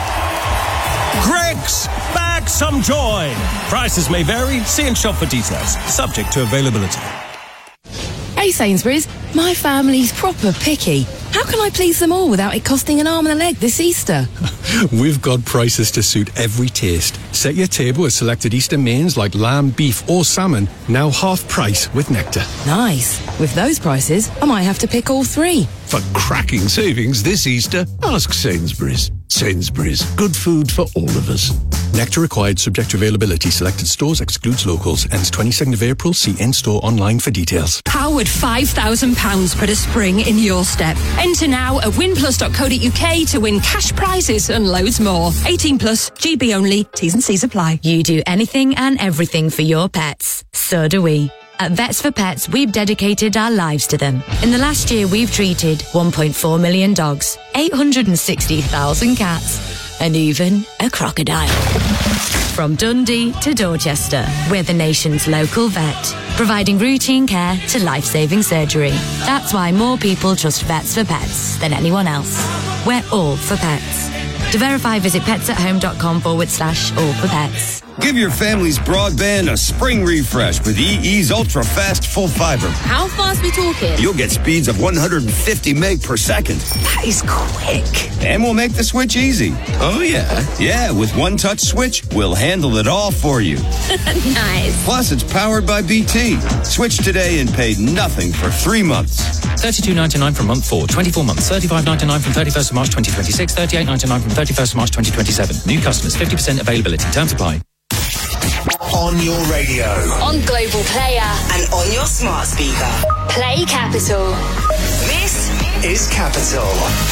Greggs, bag some joy. Prices may vary. See and shop for details. Subject to availability. Hey Sainsbury's, my family's proper picky. How can I please them all without it costing an arm and a leg this Easter? We've got prices to suit every taste. Set your table with selected Easter mains like lamb, beef or salmon, now half price with Nectar. Nice. With those prices, I might have to pick all 3. For cracking savings this Easter, ask Sainsbury's. Sainsbury's, good food for all of us. Nectar required, subject to availability. Selected stores, excludes locals. Ends 22nd of April. See in-store online for details. Powered £5,000 put a spring in your step. Enter now at winplus.co.uk to win cash prizes and loads more. 18 plus, GB only, T's and C's apply. You do anything and everything for your pets. So do we. At Vets for Pets, we've dedicated our lives to them. In the last year, we've treated 1.4 million dogs, 860,000 cats, and even a crocodile. From Dundee to Dorchester, we're the nation's local vet, providing routine care to life-saving surgery. That's why more people trust Vets for Pets than anyone else. We're all for pets. To verify, visit petsathome.com/all-for-pets. Give your family's broadband a spring refresh with EE's Ultra Fast Full Fiber. How fast we talking? You'll get speeds of 150 meg per second. That is quick. And we'll make the switch easy. Oh, yeah? Yeah, with one touch switch, we'll handle it all for you. Nice. Plus, it's powered by BT. Switch today and pay nothing for 3 months. $32.99 from month 4, 24 months, $35.99 from 31st of March 2026, $38.99 from 31st of March 2027. New customers, 50% availability. Terms apply. On your radio. On Global Player. And on your smart speaker. Play Capital. This is Capital.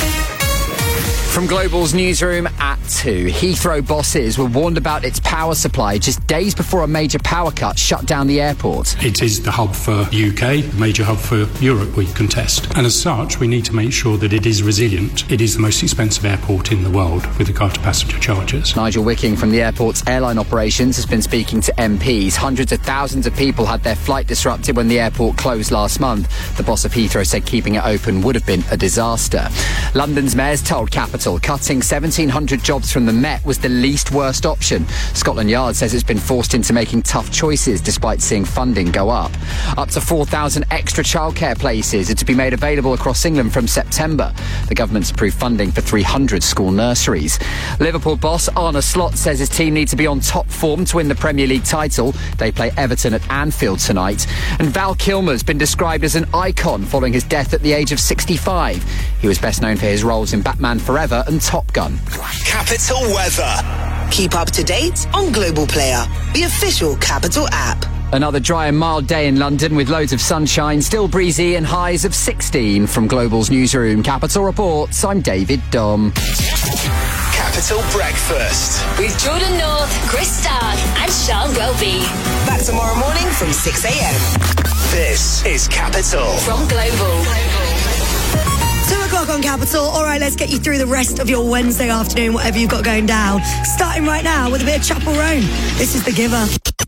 From Global's newsroom at 2, Heathrow bosses were warned about its power supply just days before a major power cut shut down the airport. It is the hub for the UK, major hub for Europe, we contest. And as such, we need to make sure that it is resilient. It is the most expensive airport in the world with regard to passenger charges. Nigel Wicking from the airport's airline operations has been speaking to MPs. Hundreds of thousands of people had their flight disrupted when the airport closed last month. The boss of Heathrow said keeping it open would have been a disaster. London's mayor's told Capital cutting 1,700 jobs jobs from the Met was the least worst option. Scotland Yard says it's been forced into making tough choices despite seeing funding go up. Up to 4,000 extra childcare places are to be made available across England from September. The government's approved funding for 300 school nurseries. Liverpool boss Arne Slot says his team need to be on top form to win the Premier League title. They play Everton at Anfield tonight. And Val Kilmer's been described as an icon following his death at the age of 65. He was best known for his roles in Batman Forever and Top Gun. Capital weather. Keep up to date on Global Player, the official Capital app. Another dry and mild day in London with loads of sunshine, still breezy and highs of 16. From Global's newsroom, Capital Reports, I'm David Dom. Capital Breakfast. With Jordan North, Chris Stark and Sean Welby. Back tomorrow morning from 6 a.m. This is Capital. From Global. 2 o'clock on Capital. All right, let's get you through the rest of your Wednesday afternoon, whatever you've got going down. Starting right now with a bit of Chapel Roan. This is The Giver.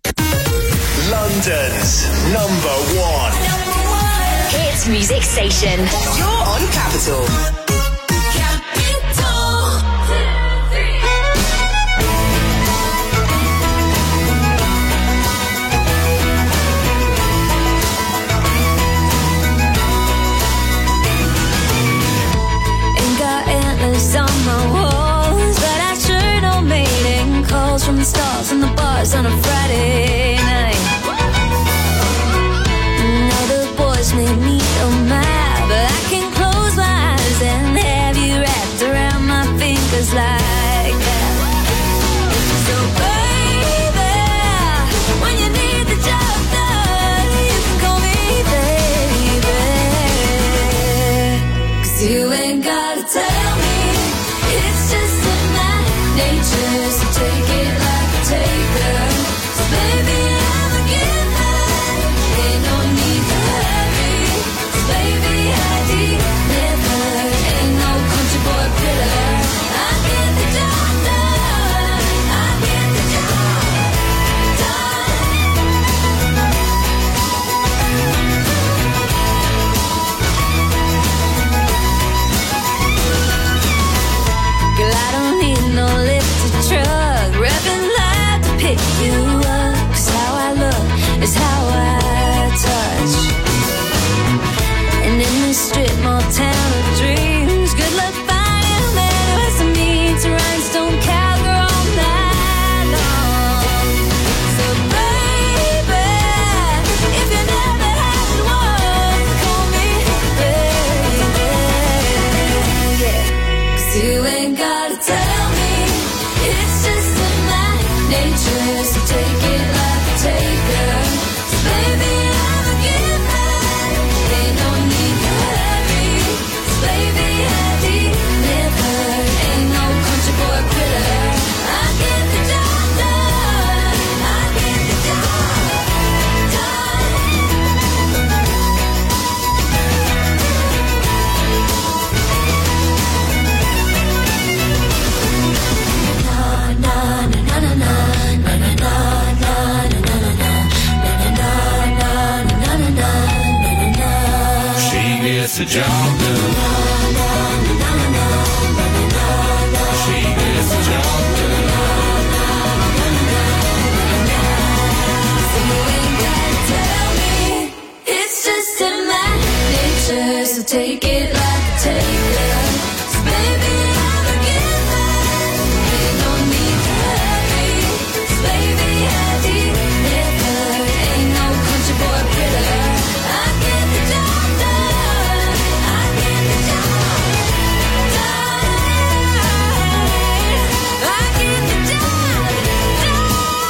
London's number one hits music station. You're on Capital. On my walls, but I sure don't mating calls from the stars and the bars on a Friday night. Now the boys made me mad, but I can close my eyes and have you wrapped around my fingers like that. So baby, when you need the job done, you can call me baby, 'cause you ain't gotta tell me. It's just in my nature, so take it like a taker. So baby, I'm a giver. Ain't no need to hurry. So baby, I deliver. Ain't no country boy killer. I get the job done. I get the job done. Girl, I don't need no lifted truck, revving loud to pick you up. 'Cause how I look is how I touch. And in this strip mall town of dreams, good luck finding a man who has some needs, rhinestone cowgirl all night long. So baby, if you never had one, call me baby, yeah. 'Cause you ain't gotta tell me. It's just in my nature, so take it like a taker. So baby, I'm a giver. Ain't no need to hurry. So baby, I deliver. Ain't no country boy quitter. I get the job done. I get the job She gets the job done. She gets the job done. It's just in my nature, so take it like a taker. So baby, I'm a giver. Ain't no need to hurry. So baby, I deliver. Ain't no country boy quitter. I get the job done. I get the job done. I get the job done.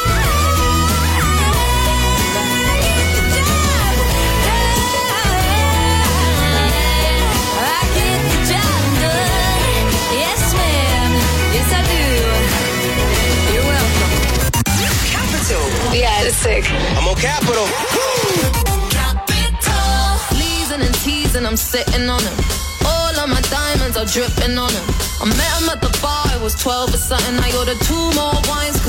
I get the job done. Yes, ma'am. Yes, I do. You're welcome. Capital. Yeah, it's sick. I'm on Capital. Capital. Pleasing and teasing, I'm sitting on him. All of my diamonds are dripping on him. I met him at the bar, it was 12 or something. I ordered 2 more wines, 'cause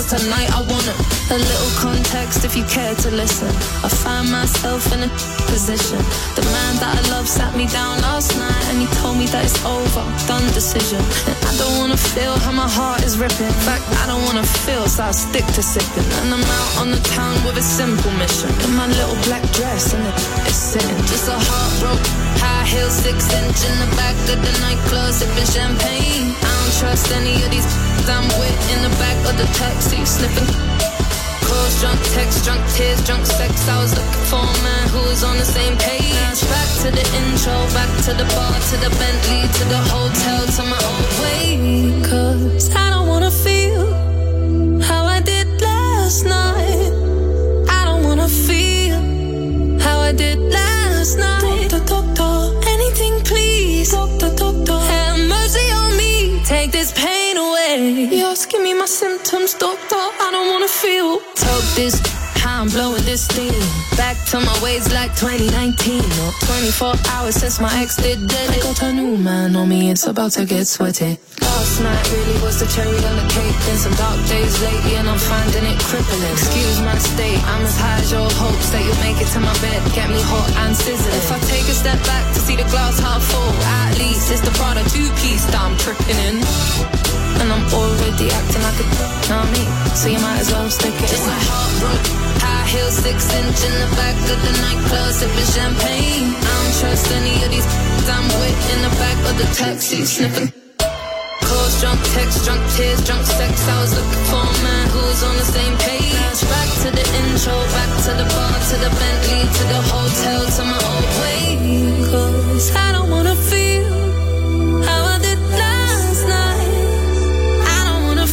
cause tonight I want it. A little context if you care to listen. I find myself in a position. The man that I love sat me down last night and he told me that it's over, done decision. And I don't wanna feel how my heart is ripping. In fact, I don't wanna feel, so I'll stick to sipping. And I'm out on the town with a simple mission. In my little black dress and it's sitting. Just a heartbroken, high heel, 6-inch in the back of the nightclub, sipping champagne. I don't trust any of these I'm with in the back of the taxi, sniffing. Calls, drunk texts, drunk tears, drunk sex. I was looking for a man who was on the same page. Back to the intro, back to the bar, to the Bentley, to the hotel, to my old way. Cause I don't wanna feel how I did last night. I don't wanna feel how I did last night. Doctor, anything please. Doctor, have mercy on me. Take this pain away. You're asking me my symptoms, doctor. I don't wanna feel. Talk this, how I'm blowing this steam. Back to my ways like 2019. Or 24 hours since my ex did it. I got a new man on me, it's about to get sweaty. Last night really was the cherry on the cake. Been some dark days lately and I'm finding it crippling. Excuse my state, I'm as high as your hopes that you'll make it to my bed, get me hot and sizzling. If I take a step back to see the glass half full, at least it's the Prada 2-piece that I'm tripping in. And I'm already acting like a know me, so you might as well stick it. Just a heartbroken, high heel, 6-inch in the back of the nightclub, sipping champagne. I don't trust any of these I'm with in the back of the taxi, sniffing. Calls, drunk texts, drunk tears, drunk sex. I was looking for a man who was on the same page. Back to the intro, back to the bar, to the Bentley, to the hotel, to my old way. Cause I don't wanna feel how I did last night. I don't wanna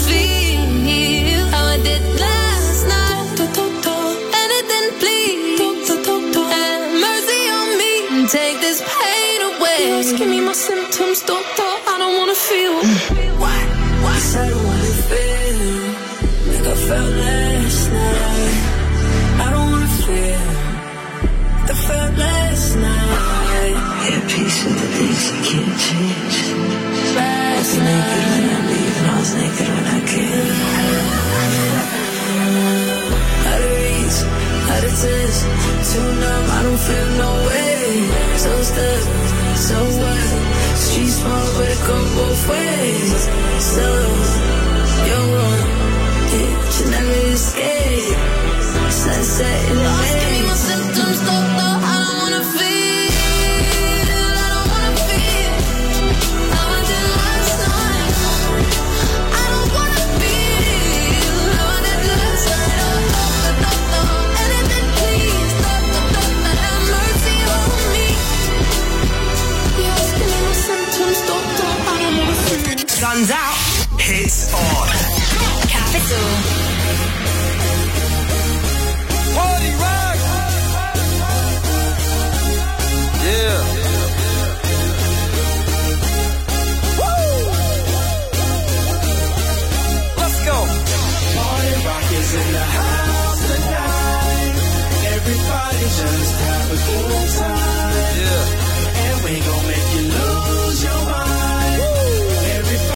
feel how I did last night. Anything please. Have mercy on me. Take this pain away. You're asking me my symptoms, doctor. I don't wanna feel. What? I don't wanna feel like I felt last night. I don't wanna feel like I felt last night. Yeah, peace with the things you can't change. Last night, naked when I leave and I was naked when I came. Out of reach, out of touch, too numb, I don't feel no way. So stuck, so what? Street small, but it go both ways. So, you're wrong, it should never escape. Sunset in the day. Give me my symptoms, doctor, I don't wanna feel. I don't wanna feel how I did last night. I don't wanna feel how I did last night. Doctor, anything please. Doctor, have mercy on me. You're asking me my symptoms, doctor, I don't wanna feel. Guns out, hits on. Capital.